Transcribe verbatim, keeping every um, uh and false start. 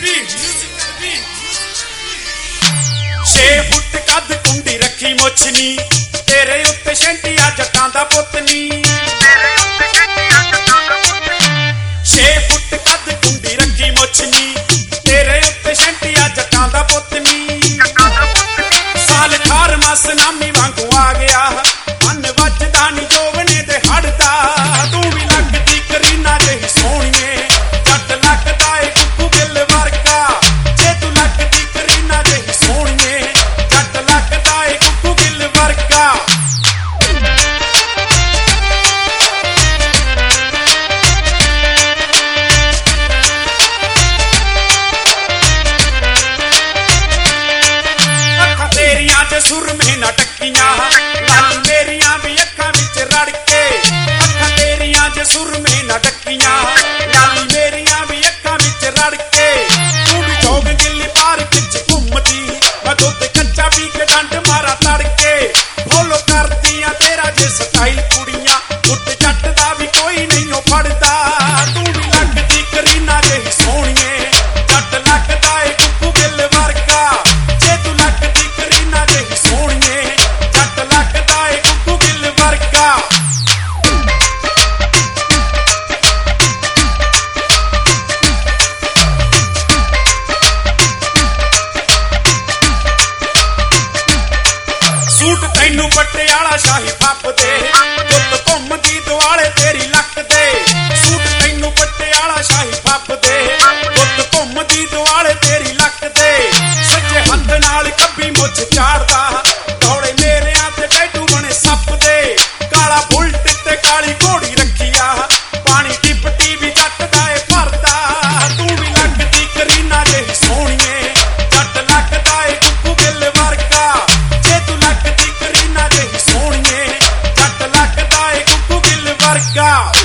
छे फुट कद कुंडी रखी मुछनी तेरे उत्ते शैंटिया जट्टां दा पुत्त नी छे फुट कद कुंडी रखी मुछनी तेरे उत्ते शैंटिया जट्टां दा पुत्त नी साल खार मस नामी वांगू आ गया मन वजदा नी जोवने दे हड़दा तू भी लगदी करीना जही सोहणीए जट लगदा ए कुकू गिल वर्गा जे तू लगदी करीना जही सोहणीए जट लगदा ए कुकू गिल वर्गा अखां तेरियां च सुर में ना टक्कियां लाली मेरियां भी अखां विच रड़ के अखां तेरियां च सुर में ना टक्कियां लाली मेरियां भी अखां विच रड़ के तू भी जोग गिल्ली पार्क च घुमदी मैं दुध कच्चा पी के डंड मारा तड़के फॉलो करदियां तेरा जे स्टाइल कुड़ियां उठ जट दा भी कोई नहीं ओ फड़दा तू भी लगदी करीना जही सोहणीए जट लगदा ए कुकू गिल वर्गा जे तू लगदी करीना जही सोहणीए जट लगदा ए कुकू गिल वर्गा सूट तैनू पटियाला शाही फप दे गुੱਤ घुमदी दुआले तेरी लक दे सूट तैनू पटियाला शाही फप दे गुੱਤ घुमदी दुआले तेरी लक दे सज्जे हत्थ नाल कब्बी मुछ चाड़दा दौड़े मेरियां ते डैडू बने सप दे काला बुलट ते काली घोड़ी रखिया पानी टिपटी भी जट दा ए भरदा तू भी लगदी करीना जही सोहणीए जट लगदा ए कुकू गिल वर्गा जे तू लगदी करीना जही सोहणीए जट लगदा ए कुकू गिल वर्गा